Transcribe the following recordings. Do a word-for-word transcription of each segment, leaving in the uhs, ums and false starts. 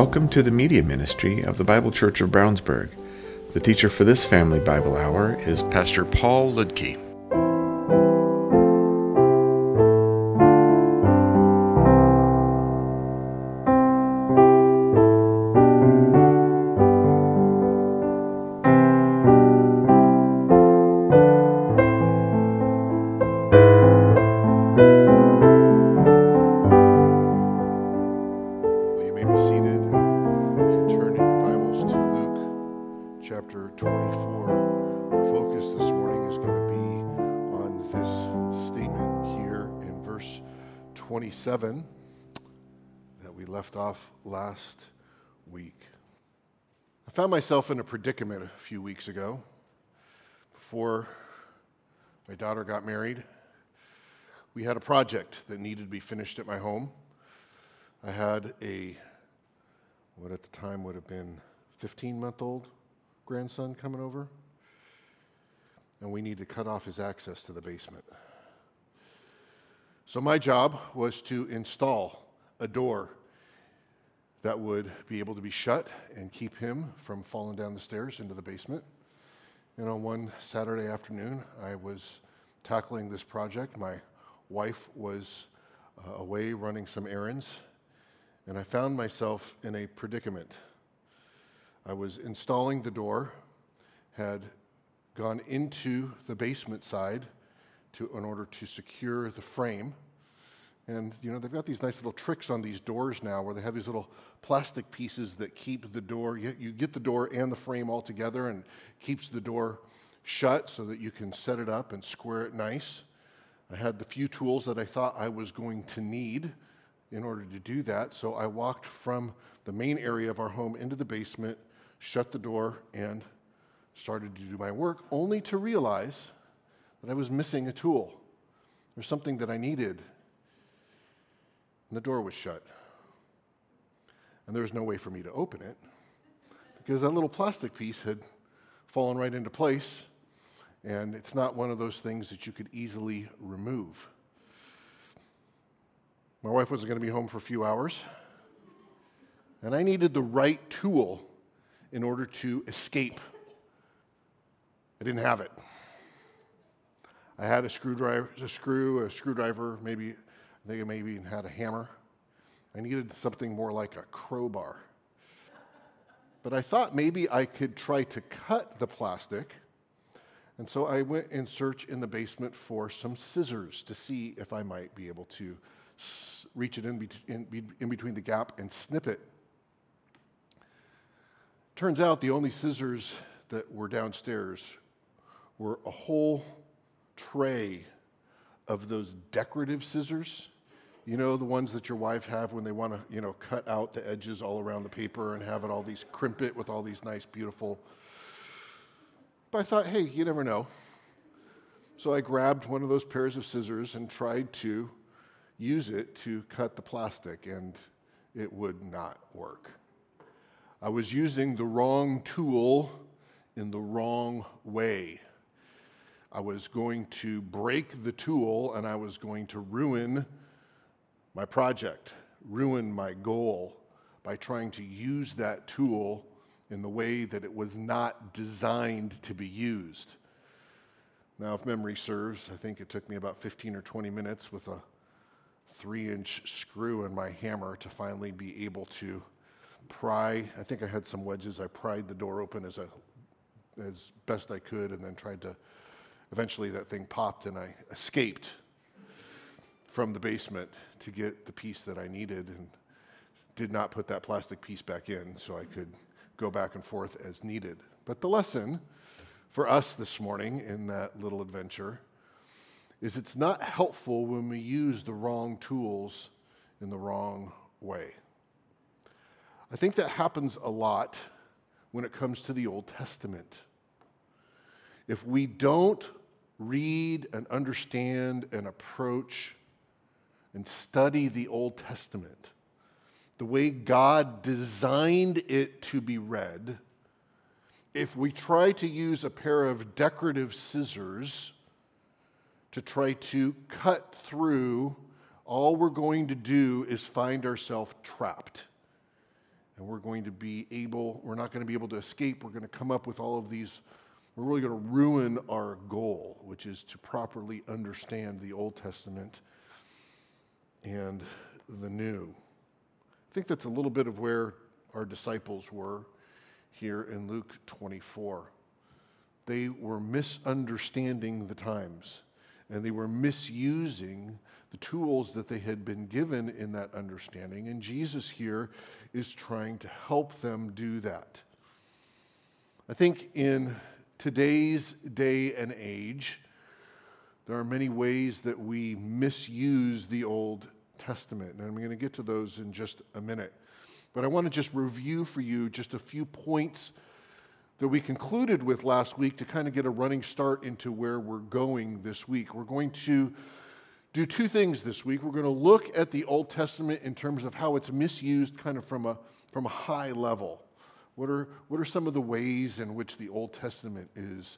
Welcome to the media ministry of the Bible Church of Brownsburg. The teacher for this Family Bible Hour is Pastor Paul Ludke. twenty-seven that we left off last week. I found myself in a predicament a few weeks ago. Before my daughter got married, we had a project that needed to be finished at my home. I had a, what at the time would have been fifteen-month-old grandson coming over, and we needed to cut off his access to the basement. So my job was to install a door that would be able to be shut and keep him from falling down the stairs into the basement. And on one Saturday afternoon, I was tackling this project. My wife was uh, away running some errands, and I found myself in a predicament. I was installing the door, had gone into the basement side To, in order to secure the frame. And, you know, they've got these nice little tricks on these doors now where they have these little plastic pieces that keep the door, you, you get the door and the frame all together and keeps the door shut so that you can set it up and square it nice. I had the few tools that I thought I was going to need in order to do that, so I walked from the main area of our home into the basement, shut the door, and started to do my work, only to realize that I was missing a tool or something that I needed. And the door was shut. And there was no way for me to open it because that little plastic piece had fallen right into place, and it's not one of those things that you could easily remove. My wife wasn't going to be home for a few hours, and I needed the right tool in order to escape. I didn't have it. I had a screwdriver, a screw, a screwdriver, maybe, I think I maybe even had a hammer. I needed something more like a crowbar. But I thought maybe I could try to cut the plastic, and so I went in search in the basement for some scissors to see if I might be able to s- reach it in, be- in, be- in between the gap and snip it. Turns out the only scissors that were downstairs were a whole tray of those decorative scissors, you know, the ones that your wife have when they want to, you know, cut out the edges all around the paper and have it all these, crimp it with all these nice, beautiful. But I thought, hey, you never know. So I grabbed one of those pairs of scissors and tried to use it to cut the plastic, and it would not work. I was using the wrong tool in the wrong way. I was going to break the tool, and I was going to ruin my project, ruin my goal by trying to use that tool in the way that it was not designed to be used. Now, if memory serves, I think it took me about fifteen or twenty minutes with a three-inch screw and my hammer to finally be able to pry. I think I had some wedges. I pried the door open as, a, as best I could and then tried to. Eventually that thing popped and I escaped from the basement to get the piece that I needed and did not put that plastic piece back in so I could go back and forth as needed. But the lesson for us this morning in that little adventure is it's not helpful when we use the wrong tools in the wrong way. I think that happens a lot when it comes to the Old Testament. If we don't read and understand and approach and study the Old Testament the way God designed it to be read, if we try to use a pair of decorative scissors to try to cut through, all we're going to do is find ourselves trapped And we're going to be able, we're not going to be able to escape. We're going to come up with all of these. We're really going to ruin our goal, which is to properly understand the Old Testament and the New. I think that's a little bit of where our disciples were here in Luke twenty-four. They were misunderstanding the times, and they were misusing the tools that they had been given in that understanding. And Jesus here is trying to help them do that. I think in today's day and age, there are many ways that we misuse the Old Testament, and I'm going to get to those in just a minute. But I want to just review for you just a few points that we concluded with last week to kind of get a running start into where we're going this week. We're going to do two things this week. We're going to look at the Old Testament in terms of how it's misused kind of from a from a high level. What are what are some of the ways in which the Old Testament is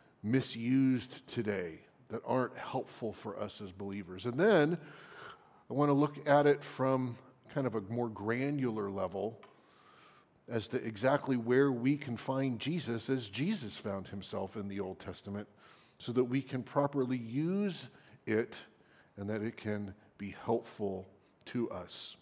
misused today that aren't helpful for us as believers? And then I want to look at it from kind of a more granular level as to exactly where we can find Jesus as Jesus found himself in the Old Testament, so that we can properly use it and that it can be helpful to us.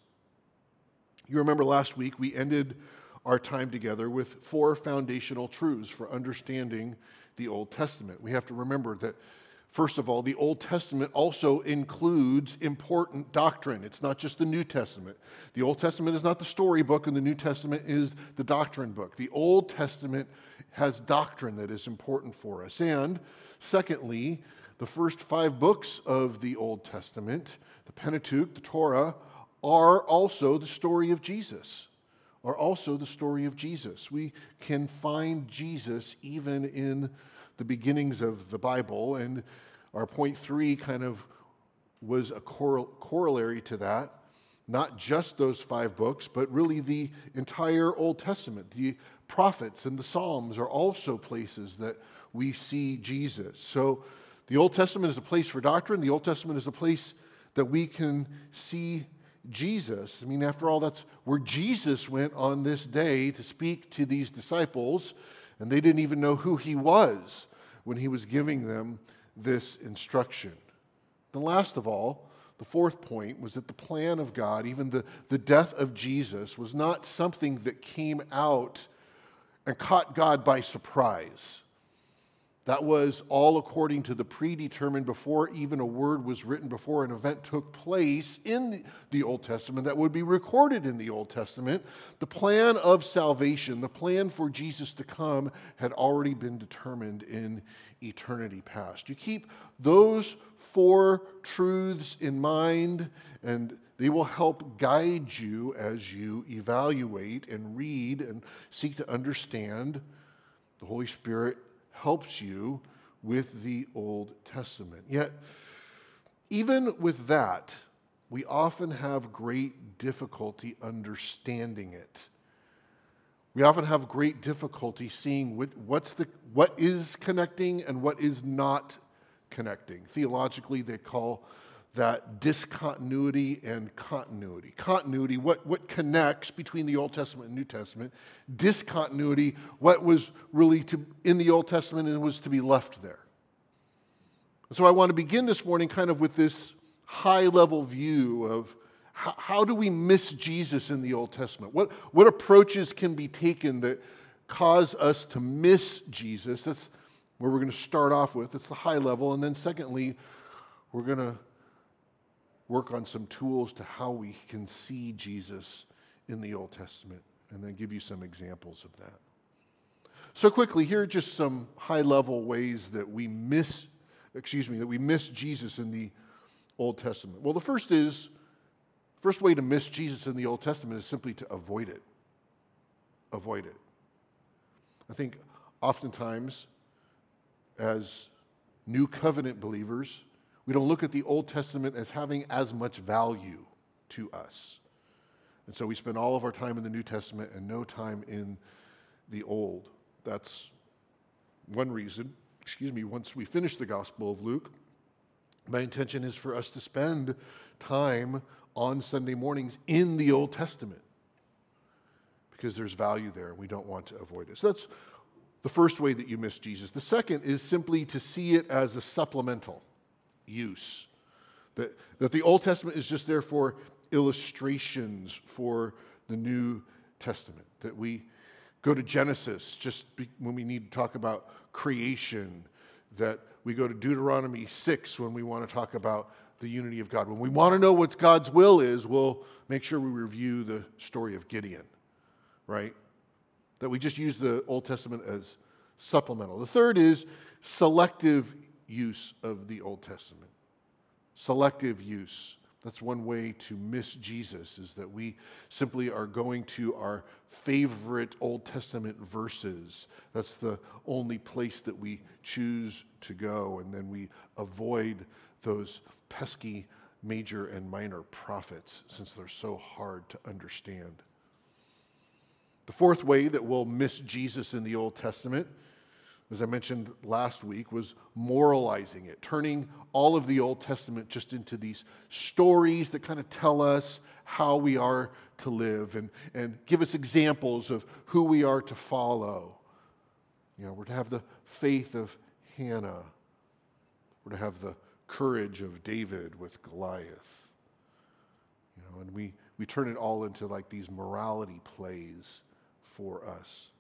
You remember last week we ended our time together with four foundational truths for understanding the Old Testament. We have to remember that, first of all, the Old Testament also includes important doctrine. It's not just the New Testament. The Old Testament is not the storybook, and the New Testament is the doctrine book. The Old Testament has doctrine that is important for us. And secondly, the first five books of the Old Testament, the Pentateuch, the Torah, are also the story of Jesus. Are also the story of Jesus. We can find Jesus even in the beginnings of the Bible, and our point three kind of was a correl- corollary to that. Not just those five books, but really the entire Old Testament. The prophets and the Psalms are also places that we see Jesus. So the Old Testament is a place for doctrine. The Old Testament is a place that we can see Jesus. I mean, after all, that's where Jesus went on this day to speak to these disciples, and they didn't even know who he was when he was giving them this instruction. And last of all, the fourth point was that the plan of God, even the, the death of Jesus, was not something that came out and caught God by surprise. That was all according to the predetermined, before even a word was written, before an event took place in the, the Old Testament that would be recorded in the Old Testament. The plan of salvation, the plan for Jesus to come, had already been determined in eternity past. You keep those four truths in mind, and they will help guide you as you evaluate and read and seek to understand. The Holy Spirit helps you with the Old Testament. Yet, even with that, we often have great difficulty understanding it. We often have great difficulty seeing what, what's the, what is connecting and what is not connecting. Theologically, they call that discontinuity and continuity. Continuity, what, what connects between the Old Testament and New Testament. Discontinuity, what was really to, in the Old Testament and was to be left there. So I want to begin this morning kind of with this high-level view of how, how do we miss Jesus in the Old Testament? What, what approaches can be taken that cause us to miss Jesus? That's where we're going to start off with. It's the high level. And then secondly, we're going to work on some tools to how we can see Jesus in the Old Testament, and then give you some examples of that. So quickly, here are just some high-level ways that we miss, excuse me, that we miss Jesus in the Old Testament. Well, the first is, first way to miss Jesus in the Old Testament is simply to avoid it. Avoid it. I think oftentimes, as New Covenant believers, we don't look at the Old Testament as having as much value to us. And so we spend all of our time in the New Testament and no time in the Old. That's one reason. Excuse me, once we finish the Gospel of Luke, my intention is for us to spend time on Sunday mornings in the Old Testament. because there's value there and we don't want to avoid it. So that's the first way that you miss Jesus. The second is simply to see it as a supplemental use. That, that the Old Testament is just there for illustrations for the New Testament. That we go to Genesis just be, when we need to talk about creation. That we go to Deuteronomy six when we want to talk about the unity of God. When we want to know what God's will is, we'll make sure we review the story of Gideon, right? That we just use the Old Testament as supplemental. The third is selective use of the Old Testament. Selective use. That's one way to miss Jesus, is that we simply are going to our favorite Old Testament verses. That's the only place that we choose to go, and then we avoid those pesky major and minor prophets since they're so hard to understand. The fourth way that we'll miss Jesus in the Old Testament, as I mentioned last week, was moralizing it, turning all of the Old Testament just into these stories that kind of tell us how we are to live and, and give us examples of who we are to follow. You know, we're to have the faith of Hannah. We're to have the courage of David with Goliath. You know, and we, we turn it all into like these morality plays for us.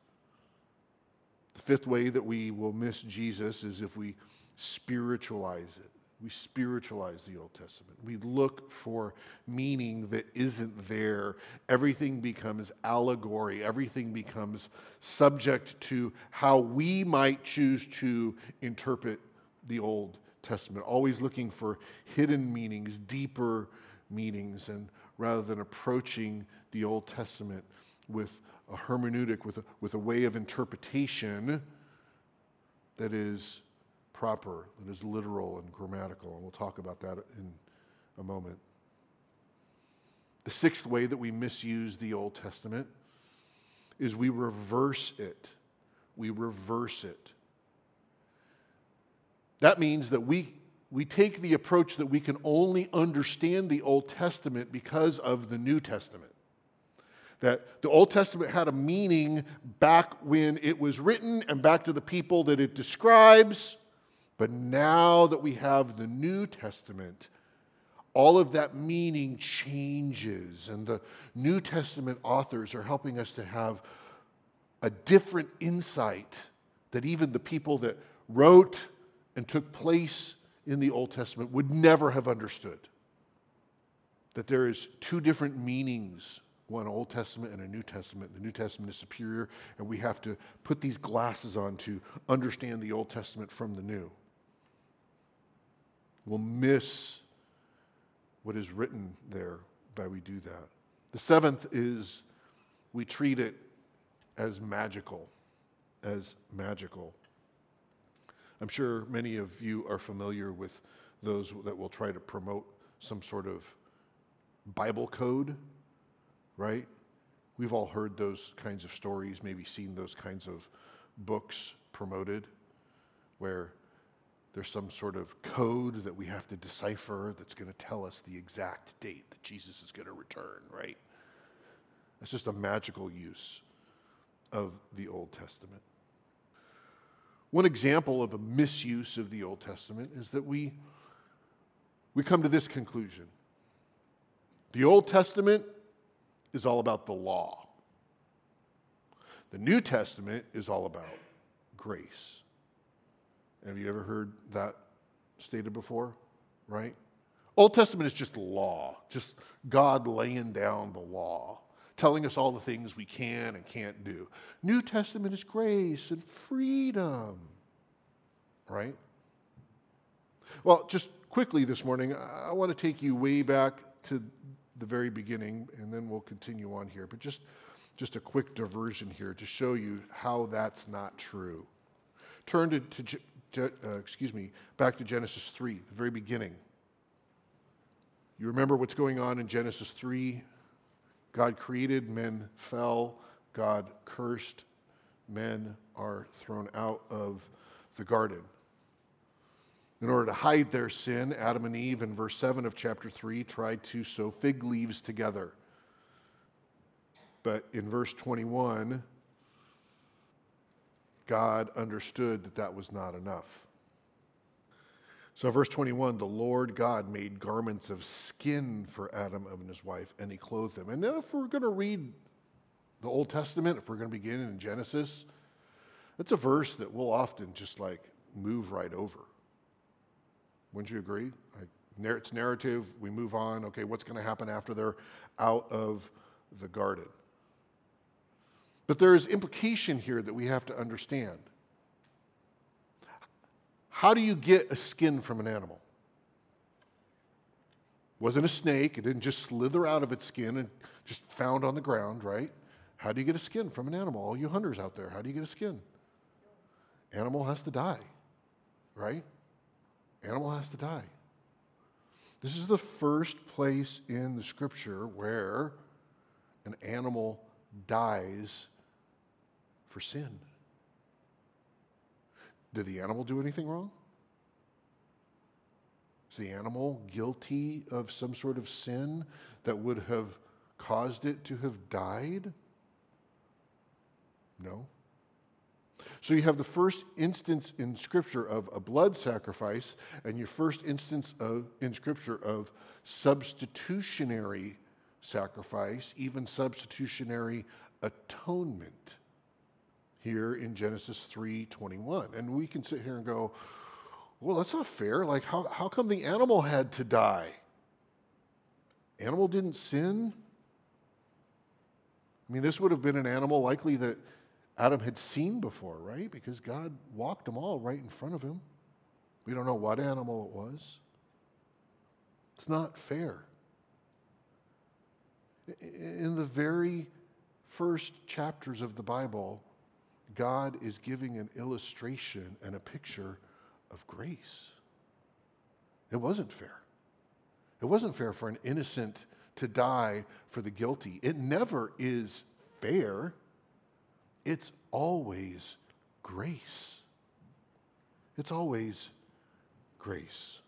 The fifth way that we will miss Jesus is if we spiritualize it. We spiritualize the Old Testament. We look for meaning that isn't there. Everything becomes allegory. Everything becomes subject to how we might choose to interpret the Old Testament. Always looking for hidden meanings, deeper meanings, and rather than approaching the Old Testament with a hermeneutic, with a, with a way of interpretation that is proper, that is literal and grammatical. And we'll talk about that in a moment. The sixth way that we misuse the Old Testament is we reverse it. We reverse it. That means that we, we take the approach that we can only understand the Old Testament because of the New Testament. That the Old Testament had a meaning back when it was written and back to the people that it describes. But now that we have the New Testament, all of that meaning changes. And the New Testament authors are helping us to have a different insight that even the people that wrote and took place in the Old Testament would never have understood. That there is two different meanings, one Old Testament and a New Testament. The New Testament is superior, and we have to put these glasses on to understand the Old Testament from the New. We'll miss what is written there by we do that. The seventh is we treat it as magical, as magical. I'm sure many of you are familiar with those that will try to promote some sort of Bible code, right? We've all heard those kinds of stories, maybe seen those kinds of books promoted, where there's some sort of code that we have to decipher that's going to tell us the exact date that Jesus is going to return, right? It's just a magical use of the Old Testament. One example of a misuse of the Old Testament is that we, we come to this conclusion. The Old Testament is all about the law. The New Testament is all about grace. Have you ever heard that stated before? Right? Old Testament is just law, just God laying down the law, telling us all the things we can and can't do. New Testament is grace and freedom. Right? Well, just quickly this morning, I want to take you way back to the very beginning, and then we'll continue on here. But just, just a quick diversion here to show you how that's not true. Turn to, to uh, excuse me, back to Genesis three, the very beginning. You remember what's going on in Genesis three? God created, men fell, God cursed, men are thrown out of the garden. In order to hide their sin, Adam and Eve in verse seven of chapter three tried to sew fig leaves together. But in verse twenty-one, God understood that that was not enough. So verse twenty-one, the Lord God made garments of skin for Adam and his wife, and he clothed them. And then if we're going to read the Old Testament, if we're going to begin in Genesis, that's a verse that we'll often just like move right over. Wouldn't you agree? Like, it's narrative, we move on. Okay, what's going to happen after they're out of the garden? But there is implication here that we have to understand. How do you get a skin from an animal? It wasn't a snake. It didn't just slither out of its skin and just found on the ground, right? How do you get a skin from an animal? All you hunters out there, how do you get a skin? Animal has to die, right? Animal has to die. This is the first place in the scripture where an animal dies for sin. Did the animal do anything wrong? Is the animal guilty of some sort of sin that would have caused it to have died? No. So you have the first instance in Scripture of a blood sacrifice, and your first instance of, in Scripture of substitutionary sacrifice, even substitutionary atonement, here in Genesis three twenty-one. And we can sit here and go, well, that's not fair. Like, how, how come the animal had to die? Animal didn't sin? I mean, this would have been an animal likely that Adam had seen before, right? Because God walked them all right in front of him. We don't know what animal it was. It's not fair. In the very first chapters of the Bible, God is giving an illustration and a picture of grace. It wasn't fair. It wasn't fair for an innocent to die for the guilty. It never is fair. It's always grace. It's always grace.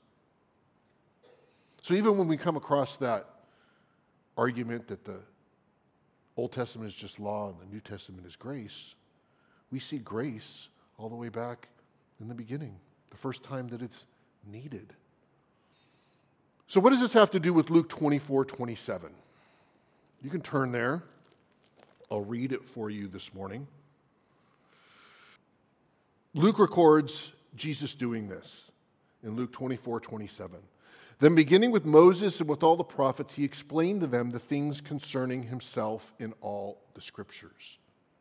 So even when we come across that argument that the Old Testament is just law and the New Testament is grace, we see grace all the way back in the beginning, the first time that it's needed. So what does this have to do with Luke twenty-four twenty-seven? You can turn there. I'll read it for you this morning. Luke records Jesus doing this in Luke twenty-four twenty-seven. Then beginning with Moses and with all the prophets, he explained to them the things concerning himself in all the scriptures.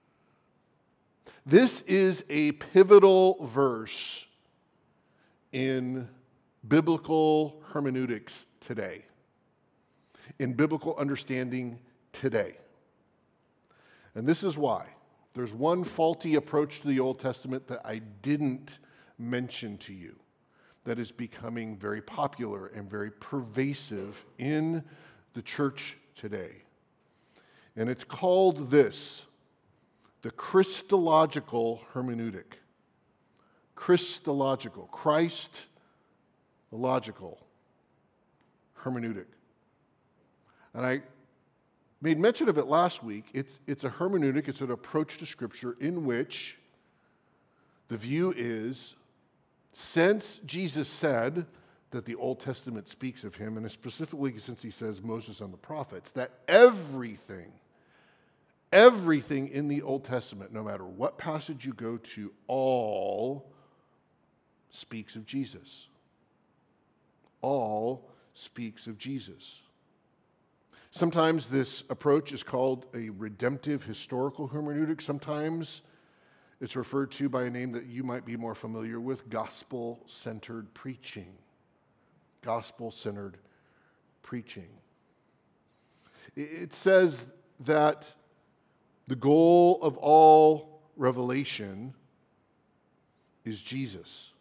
This is a pivotal verse in biblical hermeneutics today, in biblical understanding today. And this is why. There's one faulty approach to the Old Testament that I didn't mention to you that is becoming very popular and very pervasive in the church today. And it's called this, the Christological hermeneutic. Christological, Christological hermeneutic. And I made mention of it last week. It's, it's a hermeneutic, it's an approach to Scripture in which the view is, since Jesus said that the Old Testament speaks of him, and specifically since he says Moses and the prophets, that everything, everything in the Old Testament, no matter what passage you go to, all speaks of Jesus. All speaks of Jesus. Sometimes this approach is called a redemptive historical hermeneutic. Sometimes it's referred to by a name that you might be more familiar with, gospel-centered preaching. Gospel-centered preaching. It says that the goal of all revelation is Jesus.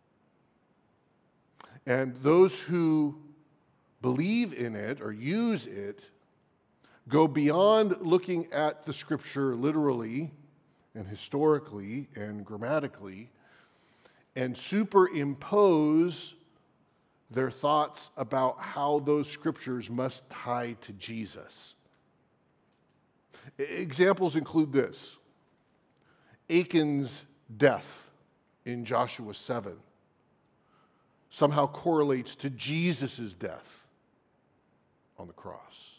And those who believe in it or use it go beyond looking at the Scripture literally and historically and grammatically and superimpose their thoughts about how those Scriptures must tie to Jesus. Examples include this. Achan's death in Joshua seven somehow correlates to Jesus' death on the cross.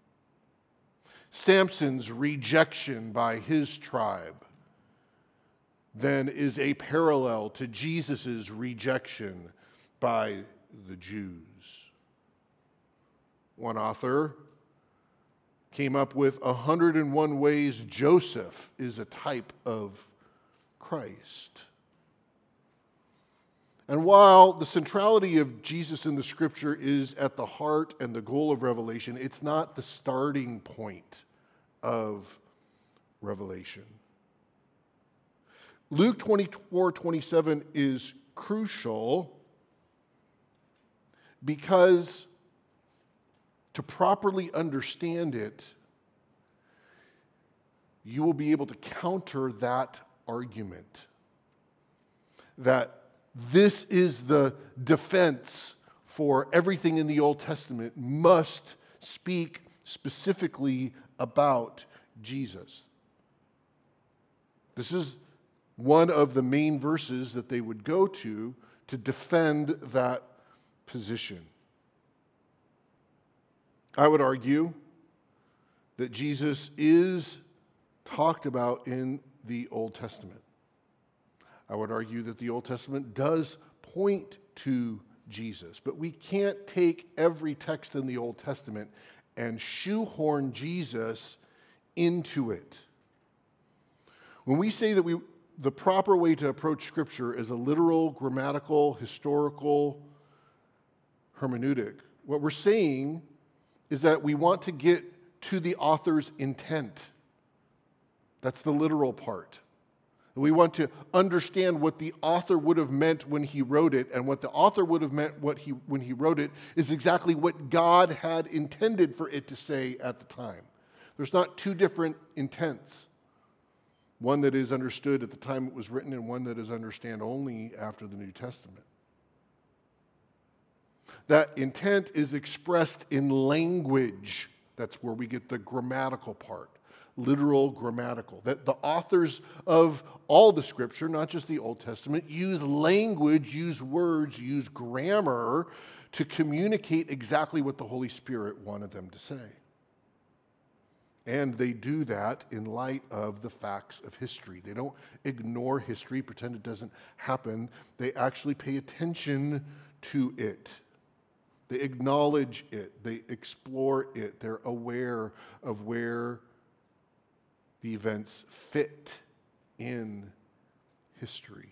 Samson's rejection by his tribe then is a parallel to Jesus' rejection by the Jews. One author came up with one hundred and one ways Joseph is a type of Christ. And while the centrality of Jesus in the Scripture is at the heart and the goal of Revelation, it's not the starting point of Revelation. Luke twenty-four twenty-seven is crucial because to properly understand it, you will be able to counter that argument that this is the defense for everything in the Old Testament must speak specifically about Jesus. This is one of the main verses that they would go to to defend that position. I would argue that Jesus is talked about in the Old Testament. I would argue that the Old Testament does point to Jesus, but we can't take every text in the Old Testament and shoehorn Jesus into it. When we say that we the proper way to approach Scripture is a literal, grammatical, historical hermeneutic, what we're saying is that we want to get to the author's intent. That's the literal part. We want to understand what the author would have meant when he wrote it, and what the author would have meant what he, when he wrote it is exactly what God had intended for it to say at the time. There's not two different intents. One that is understood at the time it was written and one that is understood only after the New Testament. That intent is expressed in language. That's where we get the grammatical part. Literal, grammatical. That the authors of all the Scripture, not just the Old Testament, use language, use words, use grammar to communicate exactly what the Holy Spirit wanted them to say. And they do that in light of the facts of history. They don't ignore history, pretend it doesn't happen. They actually pay attention to it. They acknowledge it. They explore it. They're aware of where the events fit in history.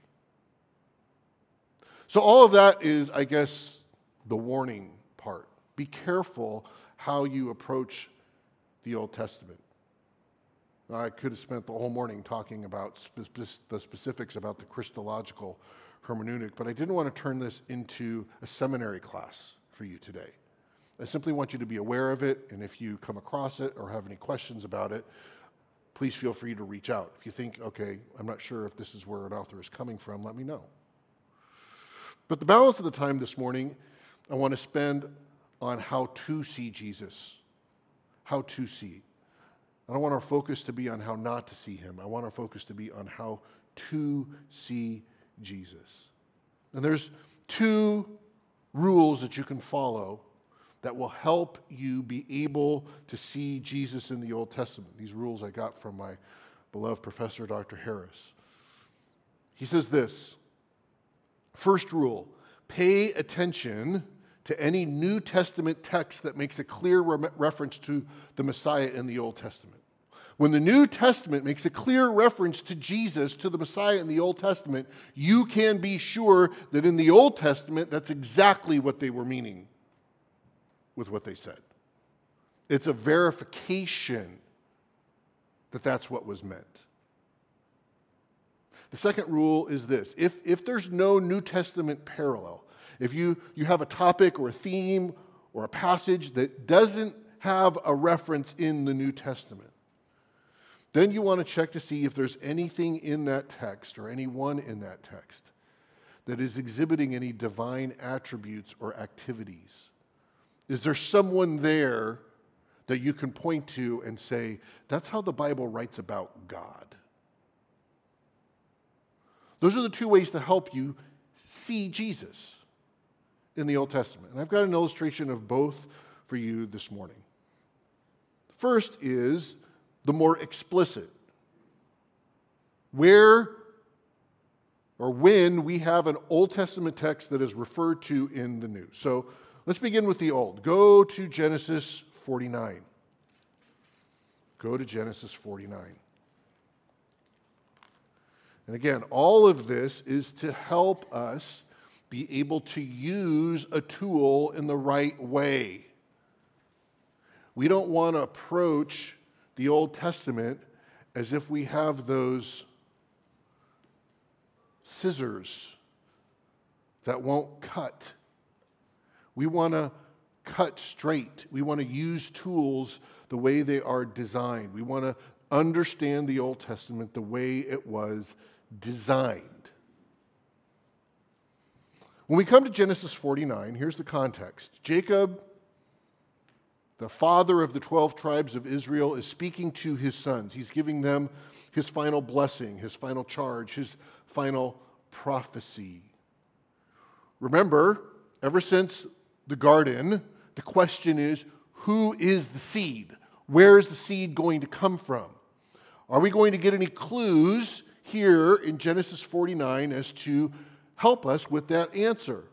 So all of that is, I guess, the warning part. Be careful how you approach the Old Testament. I could have spent the whole morning talking about spe- the specifics about the Christological hermeneutic, but I didn't want to turn this into a seminary class for you today. I simply want you to be aware of it, and if you come across it or have any questions about it, please feel free to reach out. If you think, okay, I'm not sure if this is where an author is coming from, let me know. But the balance of the time this morning, I want to spend on how to see Jesus. How to see. I don't want our focus to be on how not to see him. I want our focus to be on how to see Jesus. And there's two rules that you can follow that will help you be able to see Jesus in the Old Testament. These rules I got from my beloved professor, Doctor Harris. He says this, first rule, pay attention to any New Testament text that makes a clear re- reference to the Messiah in the Old Testament. When the New Testament makes a clear reference to Jesus, to the Messiah in the Old Testament, you can be sure that in the Old Testament, that's exactly what they were meaning with what they said. It's a verification that that's what was meant. The second rule is this. If, if there's no New Testament parallel, if you, you have a topic or a theme or a passage that doesn't have a reference in the New Testament, then you want to check to see if there's anything in that text or anyone in that text that is exhibiting any divine attributes or activities. Is there someone there that you can point to and say, that's how the Bible writes about God. Those are the two ways to help you see Jesus in the Old Testament. And I've got an illustration of both for you this morning. First is the more explicit. Where or when we have an Old Testament text that is referred to in the New. So let's begin with the Old. Go to Genesis forty-nine. Go to Genesis forty-nine. And again, all of this is to help us be able to use a tool in the right way. We don't want to approach the Old Testament as if we have those scissors that won't cut. We want to cut straight. We want to use tools the way they are designed. We want to understand the Old Testament the way it was designed. When we come to Genesis forty-nine, here's the context. Jacob, the father of the twelve tribes of Israel, is speaking to his sons. He's giving them his final blessing, his final charge, his final prophecy. Remember, ever since the garden, the question is, who is the seed? Where is the seed going to come from? Are we going to get any clues here in Genesis forty-nine as to help us with that answer?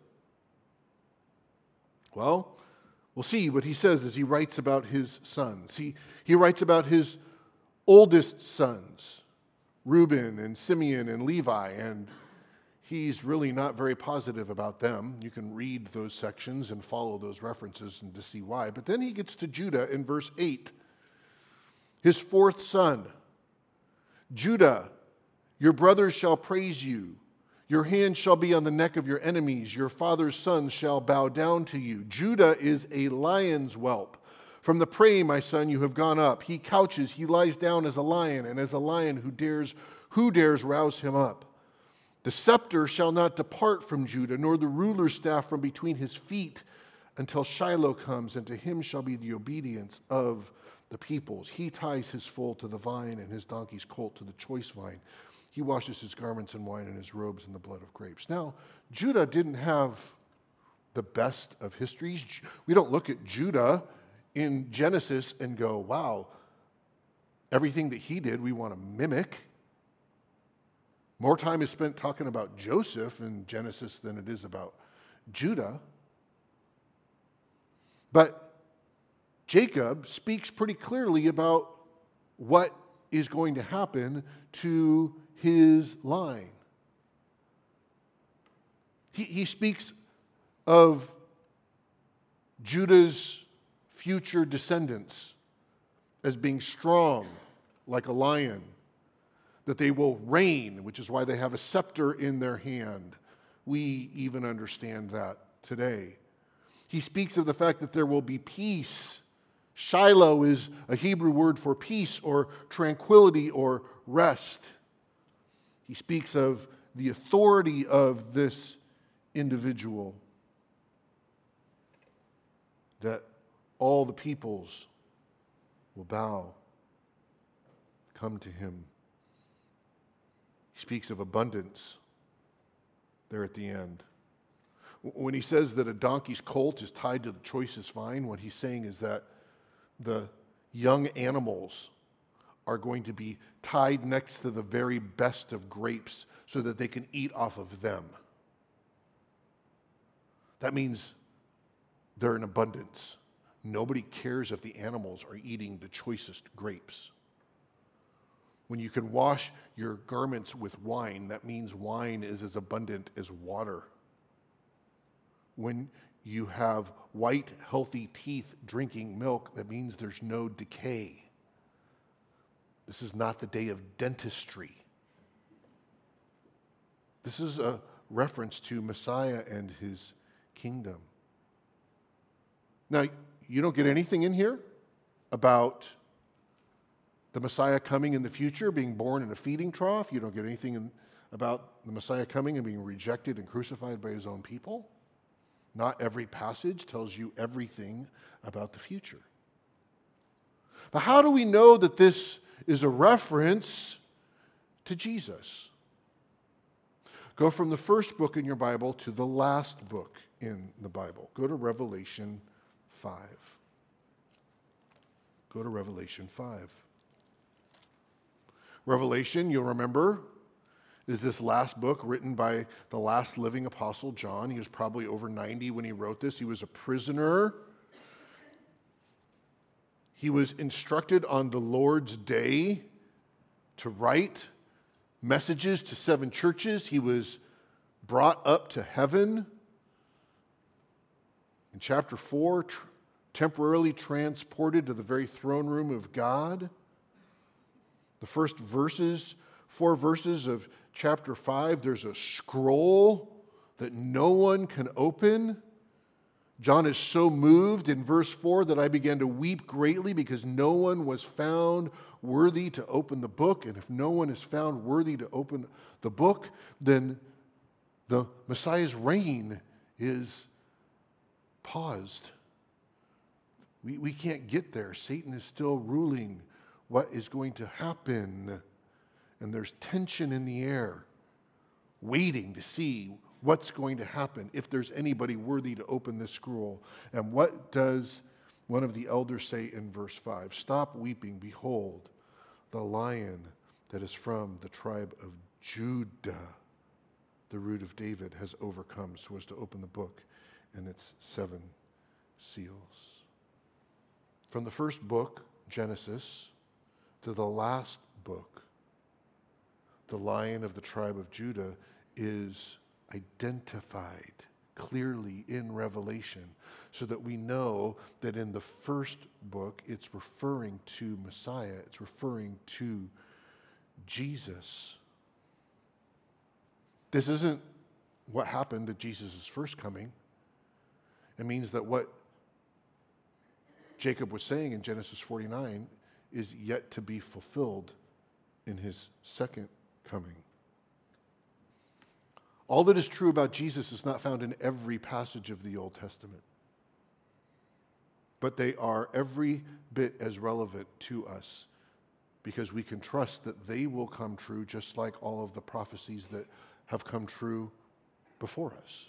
Well, we'll see what he says as he writes about his sons. He, he writes about his oldest sons, Reuben and Simeon and Levi, and he's really not very positive about them. You can read those sections and follow those references and to see why. But then he gets to Judah in verse eight, his fourth son. Judah, your brothers shall praise you. Your hand shall be on the neck of your enemies. Your father's sons shall bow down to you. Judah is a lion's whelp. From the prey, my son, you have gone up. He couches, he lies down as a lion, and as a lion who dares, who dares rouse him up? The scepter shall not depart from Judah, nor the ruler's staff from between his feet, until Shiloh comes, and to him shall be the obedience of the peoples. He ties his foal to the vine, and his donkey's colt to the choice vine. He washes his garments in wine and his robes in the blood of grapes. Now, Judah didn't have the best of histories. We don't look at Judah in Genesis and go, wow, everything that he did we want to mimic. More time is spent talking about Joseph in Genesis than it is about Judah. But Jacob speaks pretty clearly about what is going to happen to his line. He, he speaks of Judah's future descendants as being strong like a lion, that they will reign, which is why they have a scepter in their hand. We even understand that today. He speaks of the fact that there will be peace. Shiloh is a Hebrew word for peace or tranquility or rest. He speaks of the authority of this individual, that all the peoples will bow, come to him. He speaks of abundance there at the end. When he says that a donkey's colt is tied to the choicest vine, what he's saying is that the young animals are going to be tied next to the very best of grapes so that they can eat off of them. That means they're in abundance. Nobody cares if the animals are eating the choicest grapes. When you can wash your garments with wine, that means wine is as abundant as water. When you have white, healthy teeth drinking milk, that means there's no decay. This is not the day of dentistry. This is a reference to Messiah and his kingdom. Now, you don't get anything in here about the Messiah coming in the future, being born in a feeding trough. You don't get anything in, about the Messiah coming and being rejected and crucified by his own people. Not every passage tells you everything about the future. But how do we know that this is a reference to Jesus? Go from the first book in your Bible to the last book in the Bible. Go to Revelation five. Go to Revelation five. Revelation, you'll remember, is this last book written by the last living apostle, John. He was probably over ninety when he wrote this. He was a prisoner. He was instructed on the Lord's day to write messages to seven churches. He was brought up to heaven. In chapter four, tr- temporarily transported to the very throne room of God. The first verses, four verses of chapter five, there's a scroll that no one can open. John is so moved in verse four that I began to weep greatly because no one was found worthy to open the book. And if no one is found worthy to open the book, then the Messiah's reign is paused. We, we can't get there. Satan is still ruling what is going to happen. And there's tension in the air, waiting to see what's going to happen, if there's anybody worthy to open this scroll. And what does one of the elders say in verse five? Stop weeping, behold, the lion that is from the tribe of Judah, the root of David, has overcome so as to open the book and its seven seals. From the first book, Genesis, to the last book, the Lion of the tribe of Judah is identified clearly in Revelation, so that we know that in the first book it's referring to Messiah, it's referring to Jesus. This isn't what happened at Jesus' first coming. It means that what Jacob was saying in Genesis forty-nine is yet to be fulfilled in his second coming. All that is true about Jesus is not found in every passage of the Old Testament, but they are every bit as relevant to us because we can trust that they will come true just like all of the prophecies that have come true before us.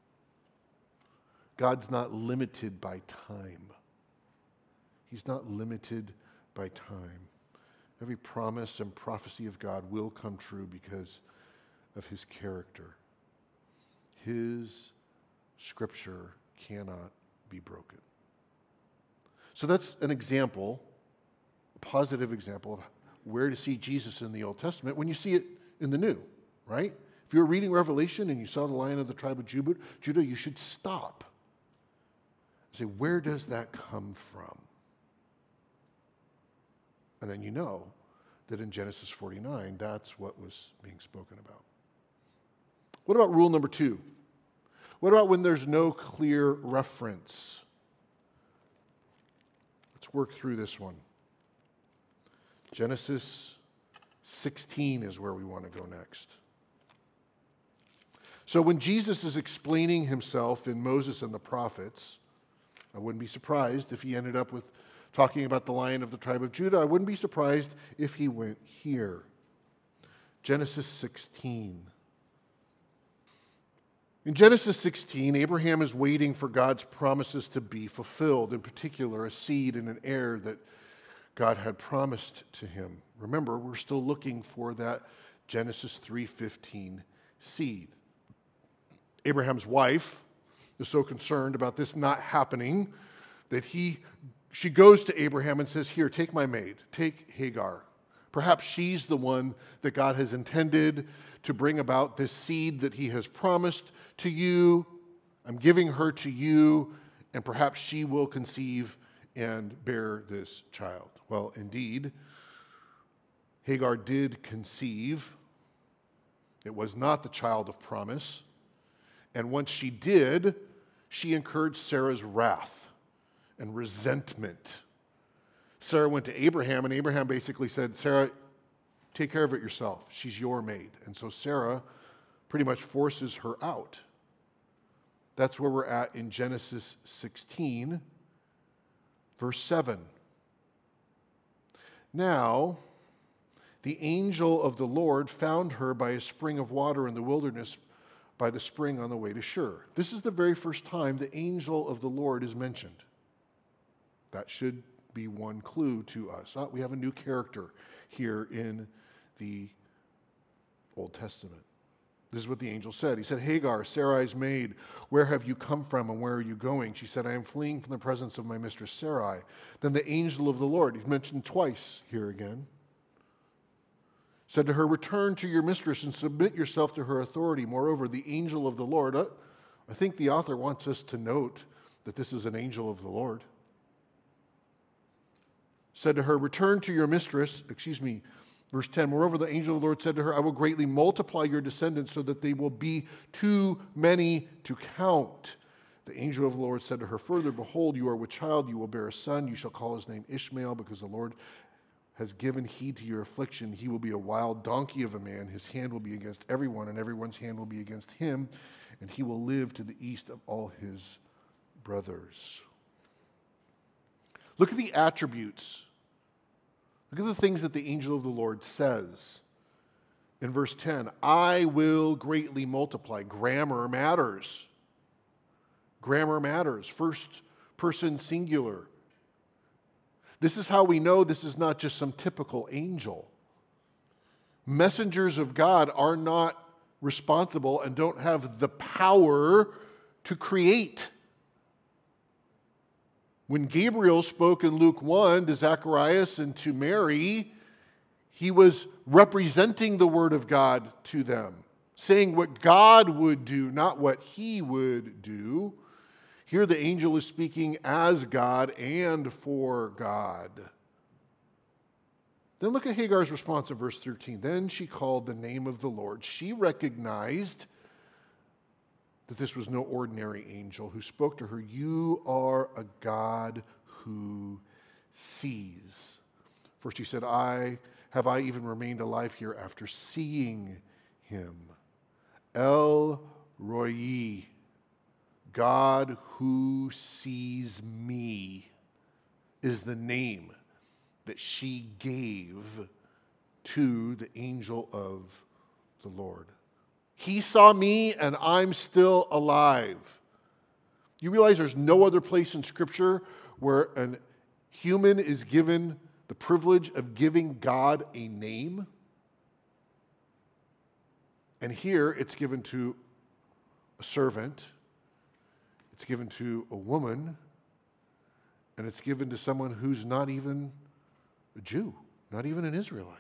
God's not limited by time. He's not limited by time. Every promise and prophecy of God will come true because of his character. His scripture cannot be broken. So that's an example, a positive example of where to see Jesus in the Old Testament when you see it in the New, right? If you're reading Revelation and you saw the Lion of the tribe of Judah, you should stop and say, where does that come from? And then you know that in Genesis forty-nine, that's what was being spoken about. What about rule number two? What about when there's no clear reference? Let's work through this one. Genesis sixteen is where we want to go next. So when Jesus is explaining himself in Moses and the prophets, I wouldn't be surprised if he ended up with talking about the Lion of the tribe of Judah. I wouldn't be surprised if he went here. Genesis sixteen. In Genesis sixteen, Abraham is waiting for God's promises to be fulfilled, in particular, a seed and an heir that God had promised to him. Remember, we're still looking for that Genesis three fifteen seed. Abraham's wife is so concerned about this not happening that he she goes to Abraham and says, here, take my maid, take Hagar. Perhaps she's the one that God has intended to bring about this seed that he has promised to you. I'm giving her to you, and perhaps she will conceive and bear this child. Well, indeed, Hagar did conceive. It was not the child of promise. And once she did, she incurred Sarah's wrath and resentment. Sarah went to Abraham, and Abraham basically said, Sarah, take care of it yourself. She's your maid. And so Sarah pretty much forces her out. That's where we're at in Genesis sixteen, verse seven. Now, the angel of the Lord found her by a spring of water in the wilderness, by the spring on the way to Shur. This is the very first time the angel of the Lord is mentioned. That should be one clue to us. Uh, we have a new character here in the Old Testament. This is what the angel said. He said, Hagar, Sarai's maid, where have you come from and where are you going? She said, I am fleeing from the presence of my mistress Sarai. Then the angel of the Lord, he's mentioned twice here again, said to her, return to your mistress and submit yourself to her authority. Moreover, the angel of the Lord, uh, I think the author wants us to note that this is an angel of the Lord, said to her, return to your mistress, excuse me, verse ten, moreover, the angel of the Lord said to her, I will greatly multiply your descendants so that they will be too many to count. The angel of the Lord said to her further, behold, you are with child, you will bear a son, you shall call his name Ishmael, because the Lord has given heed to your affliction. He will be a wild donkey of a man. His hand will be against everyone, and everyone's hand will be against him, and he will live to the east of all his brothers. Look at the attributes. Look at the things that the angel of the Lord says. In verse ten, I will greatly multiply. Grammar matters. Grammar matters. First person singular. This is how we know this is not just some typical angel. Messengers of God are not responsible and don't have the power to create. When Gabriel spoke in Luke one to Zacharias and to Mary, he was representing the word of God to them, saying what God would do, not what he would do. Here the angel is speaking as God and for God. Then look at Hagar's response in verse thirteen. Then she called the name of the Lord. She recognized that this was no ordinary angel who spoke to her. You are a God who sees. For she said, I have I even remained alive here after seeing him. El Roi, God who sees me, is the name that she gave to the angel of the Lord. He saw me and I'm still alive. You realize there's no other place in Scripture where a human is given the privilege of giving God a name? And here it's given to a servant, it's given to a woman, and it's given to someone who's not even a Jew, not even an Israelite.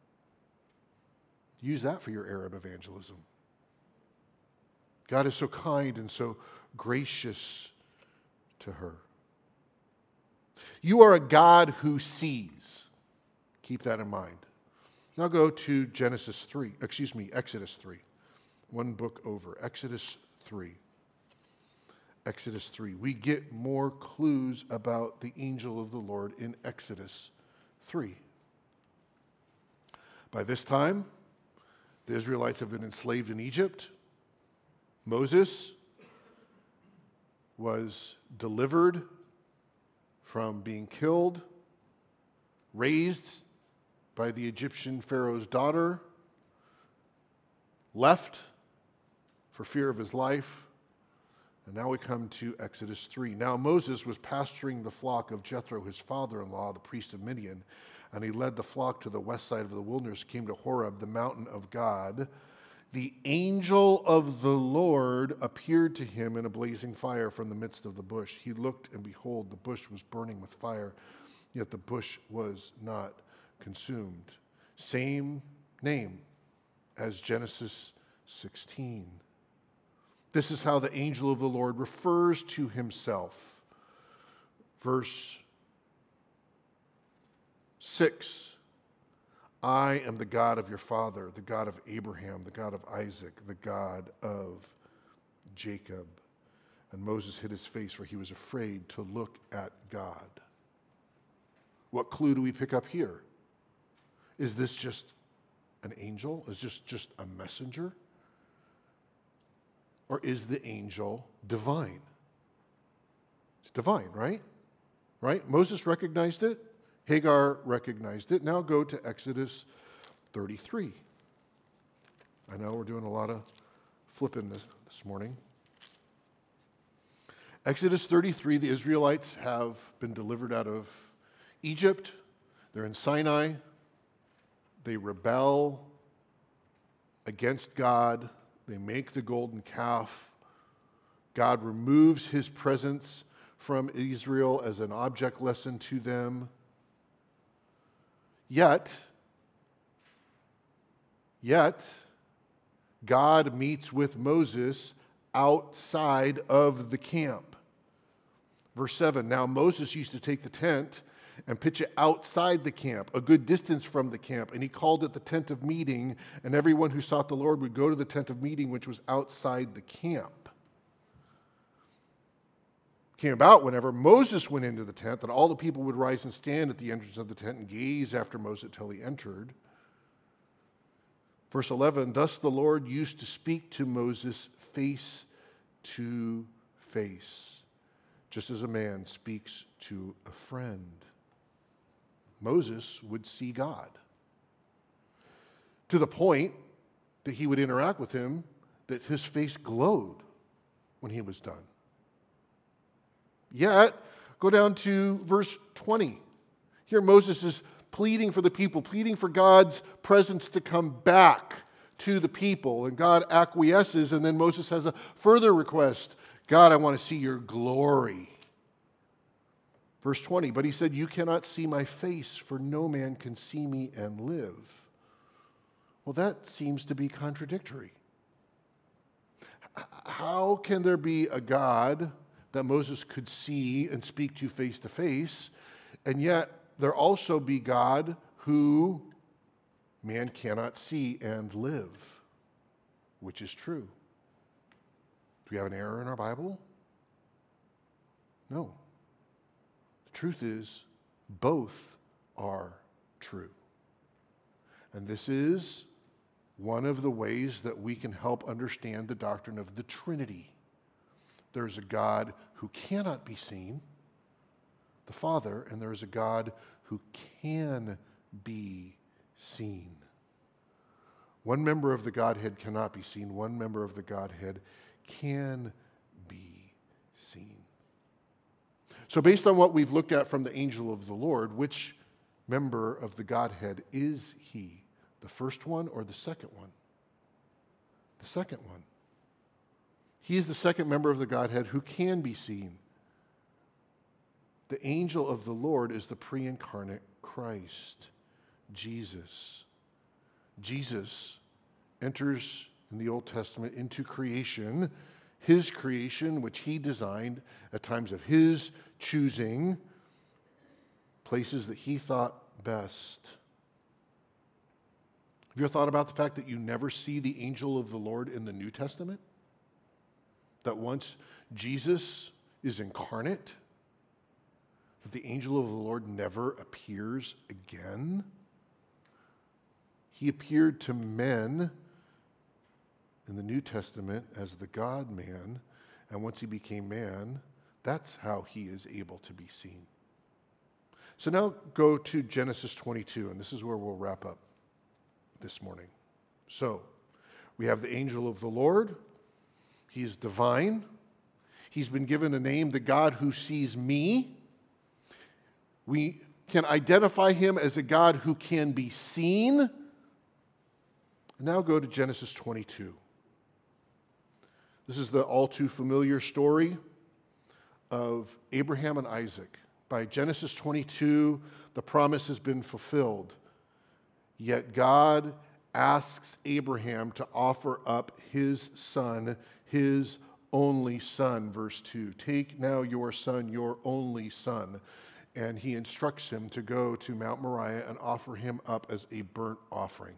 Use that for your Arab evangelism. God is so kind and so gracious to her. You are a God who sees. Keep that in mind. Now go to Genesis three, excuse me, Exodus three. One book over, Exodus three. Exodus three. We get more clues about the angel of the Lord in Exodus three. By this time, the Israelites have been enslaved in Egypt. Moses was delivered from being killed, raised by the Egyptian Pharaoh's daughter, left for fear of his life, and now we come to Exodus three. Now Moses was pasturing the flock of Jethro, his father-in-law, the priest of Midian, and he led the flock to the west side of the wilderness, came to Horeb, the mountain of God. The angel of the Lord appeared to him in a blazing fire from the midst of the bush. He looked, and behold, the bush was burning with fire, yet the bush was not consumed. Same name as Genesis sixteen. This is how the angel of the Lord refers to himself. Verse six. I am the God of your father, the God of Abraham, the God of Isaac, the God of Jacob. And Moses hid his face, for he was afraid to look at God. What clue do we pick up here? Is this just an angel? Is this just a messenger? Or is the angel divine? It's divine, right? Right? Moses recognized it. Hagar recognized it. Now go to Exodus thirty-three. I know we're doing a lot of flipping this, this morning. Exodus thirty-three, the Israelites have been delivered out of Egypt. They're in Sinai. They rebel against God. They make the golden calf. God removes his presence from Israel as an object lesson to them. Yet, yet, God meets with Moses outside of the camp. Verse seven, now Moses used to take the tent and pitch it outside the camp, a good distance from the camp, and he called it the tent of meeting, and everyone who sought the Lord would go to the tent of meeting, which was outside the camp. Came about whenever Moses went into the tent, that all the people would rise and stand at the entrance of the tent and gaze after Moses till he entered. Verse eleven, thus the Lord used to speak to Moses face to face, just as a man speaks to a friend. Moses would see God to the point that he would interact with him, that his face glowed when he was done. Yet, go down to verse twenty. Here Moses is pleading for the people, pleading for God's presence to come back to the people. And God acquiesces, and then Moses has a further request. God, I want to see your glory. Verse twenty, but he said, you cannot see my face, for no man can see me and live. Well, that seems to be contradictory. How can there be a God that Moses could see and speak to face to face, and yet there also be God who man cannot see and live, which is true? Do we have an error in our Bible? No. The truth is, both are true. And this is one of the ways that we can help understand the doctrine of the Trinity. There's a God who cannot be seen, the Father, and there is a God who can be seen. One member of the Godhead cannot be seen. One member of the Godhead can be seen. So based on what we've looked at from the angel of the Lord, which member of the Godhead is he? The first one or the second one? The second one. He is the second member of the Godhead who can be seen. The angel of the Lord is the pre-incarnate Christ, Jesus. Jesus enters in the Old Testament into creation, his creation, which he designed at times of his choosing, places that he thought best. Have you ever thought about the fact that you never see the angel of the Lord in the New Testament? That once Jesus is incarnate, that the angel of the Lord never appears again? He appeared to men in the New Testament as the God-man, and once he became man, that's how he is able to be seen. So now go to Genesis twenty-two, and this is where we'll wrap up this morning. So, we have the angel of the Lord. He is divine. He's been given a name, the God who sees me. We can identify him as a God who can be seen. Now go to Genesis twenty-two. This is the all too familiar story of Abraham and Isaac. By Genesis twenty-two, the promise has been fulfilled. Yet God asks Abraham to offer up his son, his only son. Verse two, take now your son, your only son. And he instructs him to go to Mount Moriah and offer him up as a burnt offering.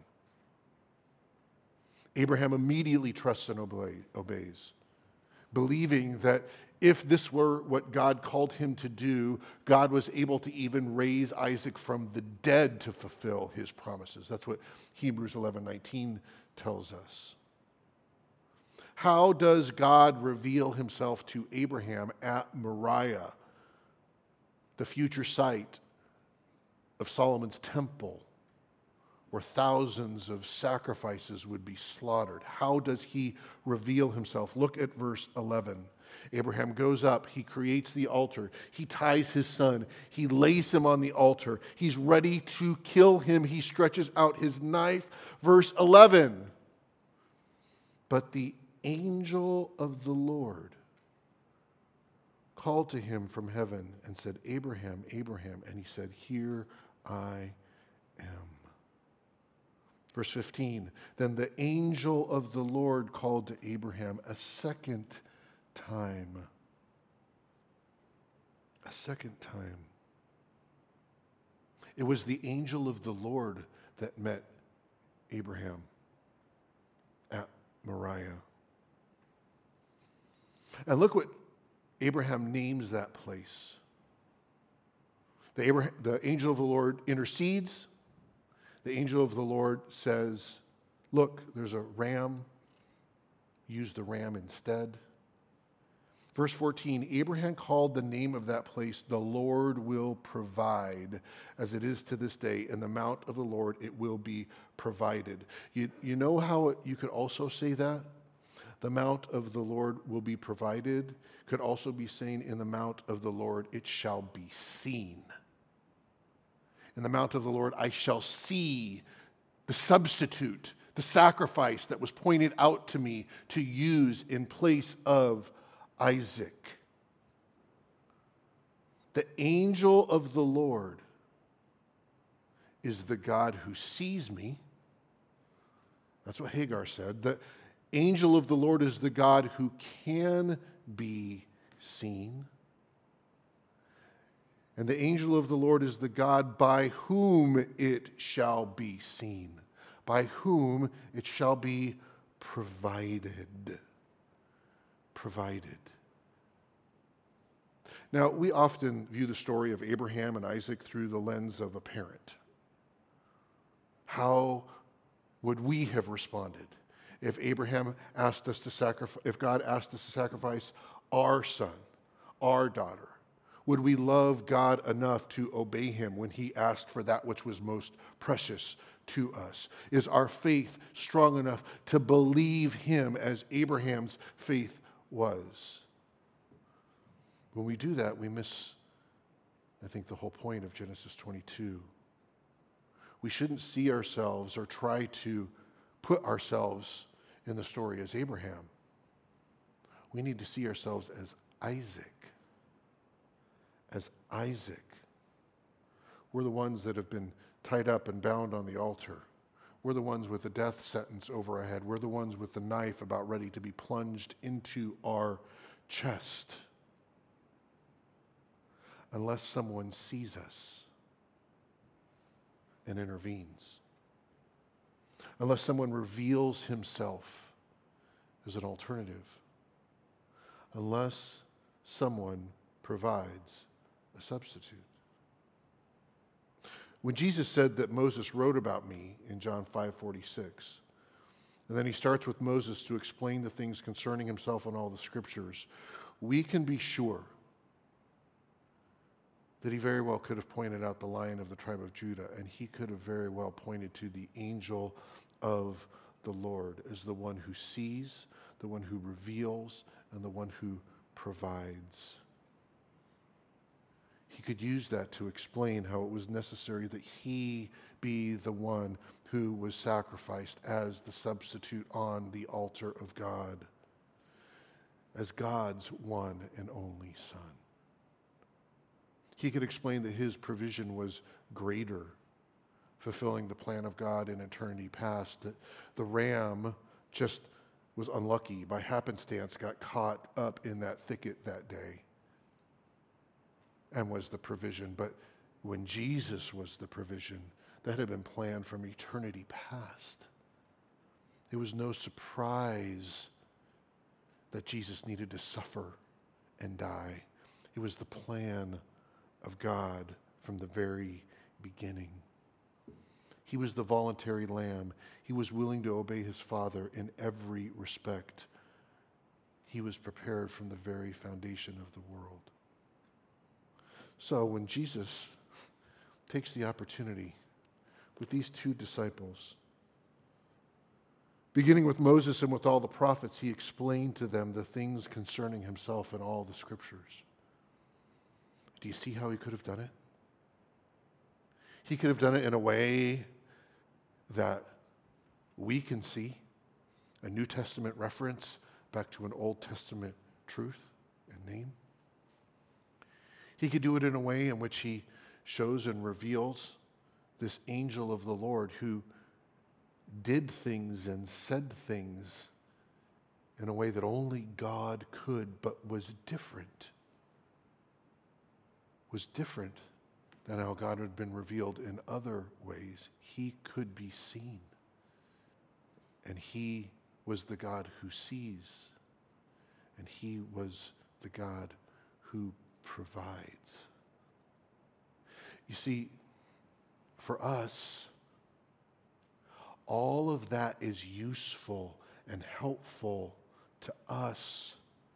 Abraham immediately trusts and obeys, believing that if this were what God called him to do, God was able to even raise Isaac from the dead to fulfill his promises. That's what Hebrews eleven nineteen tells us. How does God reveal himself to Abraham at Moriah, the future site of Solomon's temple, where thousands of sacrifices would be slaughtered. How does he reveal himself? Look at verse eleven. Abraham goes up, he creates the altar, he ties his son, he lays him on the altar, he's ready to kill him, he stretches out his knife. Verse eleven. But the angel of the Lord called to him from heaven and said, Abraham, Abraham. And he said, here I am. Verse fifteen, then the angel of the Lord called to Abraham a second time. A second time. It was the angel of the Lord that met Abraham at Moriah. And look what Abraham names that place. The, Abraham, the angel of the Lord intercedes. The angel of the Lord says, look, there's a ram. Use the ram instead. Verse fourteen, Abraham called the name of that place, the Lord will provide, as it is to this day. In the mount of the Lord it will be provided. You, you know how it, you could also say that? The mount of the Lord will be provided could also be saying, in the mount of the Lord it shall be seen. In the mount of the Lord I shall see the substitute, the sacrifice that was pointed out to me to use in place of Isaac. The angel of the Lord is the God who sees me. That's what Hagar said. The angel of the Lord is the God who can be seen. And the angel of the Lord is the God by whom it shall be seen, by whom it shall be provided. Provided. Now, we often view the story of Abraham and Isaac through the lens of a parent. How would we have responded if Abraham asked us to sacrifice, if God asked us to sacrifice our son, our daughter? Would we love God enough to obey him when he asked for that which was most precious to us? Is our faith strong enough to believe him as Abraham's faith was? When we do that, we miss, I think, the whole point of Genesis twenty-two. We shouldn't see ourselves or try to put ourselves in the story as Abraham. We need to see ourselves as Isaac. As Isaac. We're the ones that have been tied up and bound on the altar. We're the ones with the death sentence over our head. We're the ones with the knife about ready to be plunged into our chest. Unless someone sees us and intervenes. Unless someone reveals himself as an alternative. Unless someone provides a substitute. When Jesus said that Moses wrote about me in John five forty-six, and then he starts with Moses to explain the things concerning himself in all the scriptures, we can be sure that he very well could have pointed out the Lion of the tribe of Judah, and he could have very well pointed to the angel of the Lord as the one who sees, the one who reveals, and the one who provides. He could use that to explain how it was necessary that he be the one who was sacrificed as the substitute on the altar of God, as God's one and only Son. He could explain that his provision was greater, fulfilling the plan of God in eternity past, that the ram just was unlucky, by happenstance got caught up in that thicket that day and was the provision. But when Jesus was the provision, that had been planned from eternity past. It was no surprise that Jesus needed to suffer and die. It was the plan of God from the very beginning. He was the voluntary lamb. He was willing to obey his Father in every respect. He was prepared from the very foundation of the world. So when Jesus takes the opportunity with these two disciples. Beginning with Moses and with all the prophets, he explained to them the things concerning himself in all the scriptures. Do you see how he could have done it? He could have done it in a way that we can see, a New Testament reference back to an Old Testament truth and name. He could do it in a way in which he shows and reveals this angel of the Lord who did things and said things in a way that only God could, but was different. Was different than how God had been revealed in other ways. He could be seen. And he was the God who sees. And he was the God who provides. You see, for us, all of that is useful and helpful to us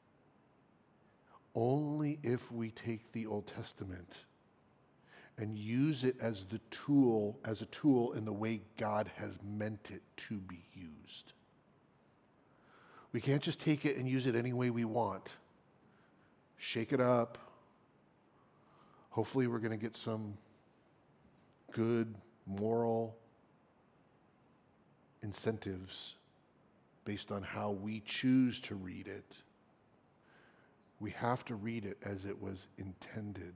only if we take the Old Testament and use it as the tool, as a tool in the way God has meant it to be used. We can't just take it and use it any way we want. Shake it up. Hopefully we're going to get some good moral incentives based on how we choose to read it. We have to read it as it was intended.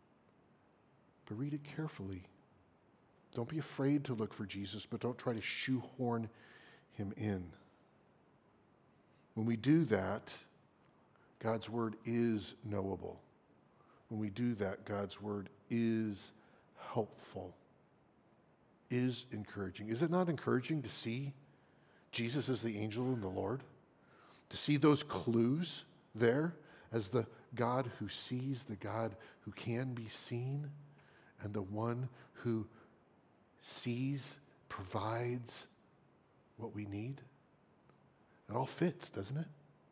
But read it carefully. Don't be afraid to look for Jesus, but don't try to shoehorn him in. When we do that, God's word is knowable. When we do that, God's word is helpful, is encouraging. Is it not encouraging to see Jesus as the angel and the Lord? To see those clues there as the God who sees, the God who can be seen, and the one who sees, provides what we need? It all fits, doesn't it?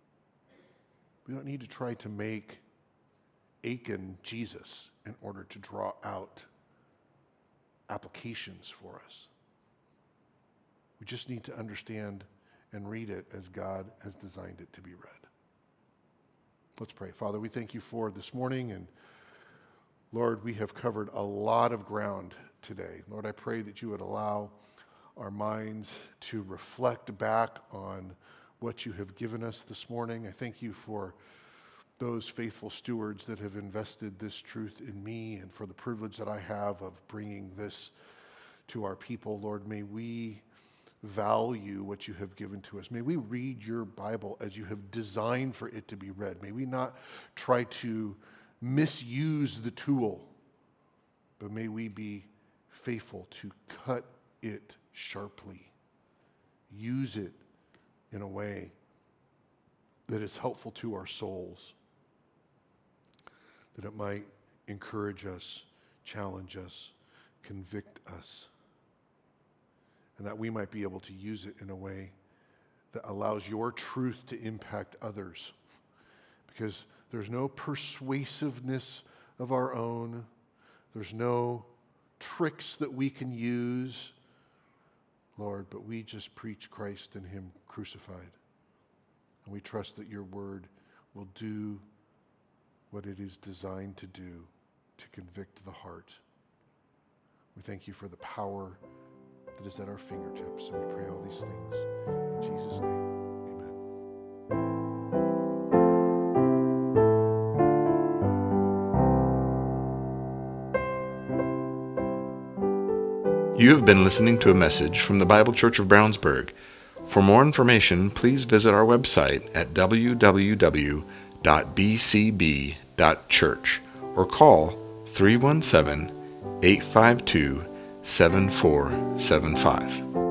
We don't need to try to make Achan Jesus in order to draw out applications for us. We just need to understand and read it as God has designed it to be read. Let's pray. Father, we thank you for this morning, and Lord, we have covered a lot of ground today. Lord, I pray that you would allow our minds to reflect back on what you have given us this morning. I thank you for those faithful stewards that have invested this truth in me and for the privilege that I have of bringing this to our people. Lord, may we value what you have given to us. May we read your Bible as you have designed for it to be read. May we not try to misuse the tool, but may we be faithful to cut it sharply. Use it in a way that is helpful to our souls, that it might encourage us, challenge us, convict us, and that we might be able to use it in a way that allows your truth to impact others. Because there's no persuasiveness of our own. There's no tricks that we can use, Lord, but we just preach Christ and him crucified. And we trust that your word will do what it is designed to do, to convict the heart. We thank you for the power that is at our fingertips, and we pray all these things in Jesus' name. You have been listening to a message from the Bible Church of Brownsburg. For more information, please visit our website at w w w dot b c b dot church or call three one seven, eight five two, seven four seven five.